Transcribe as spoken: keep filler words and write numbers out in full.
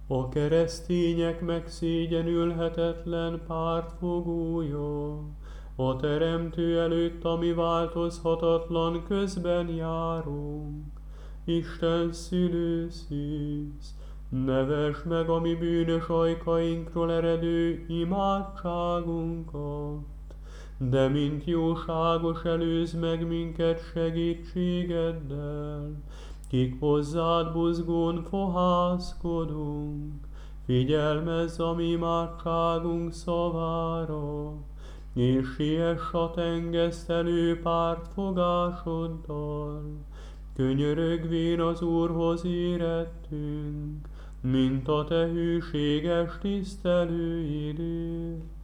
A keresztények megszégyenülhetetlen pártfogója, a Teremtő előtt, ami változhatatlan, közben járunk. Isten szülőszűz, nevesd meg a mi bűnös ajkainkról eredő imádságunkat, de mint jóságos előz meg minket segítségeddel, kik hozzád buzgón fohászkodunk. Figyelmezz a mi imádságunk szavára, és siess a tengesztelő pártfogásoddal. Könyörögvén az Úrhoz érettünk, mint a te hűséges tisztelőidért.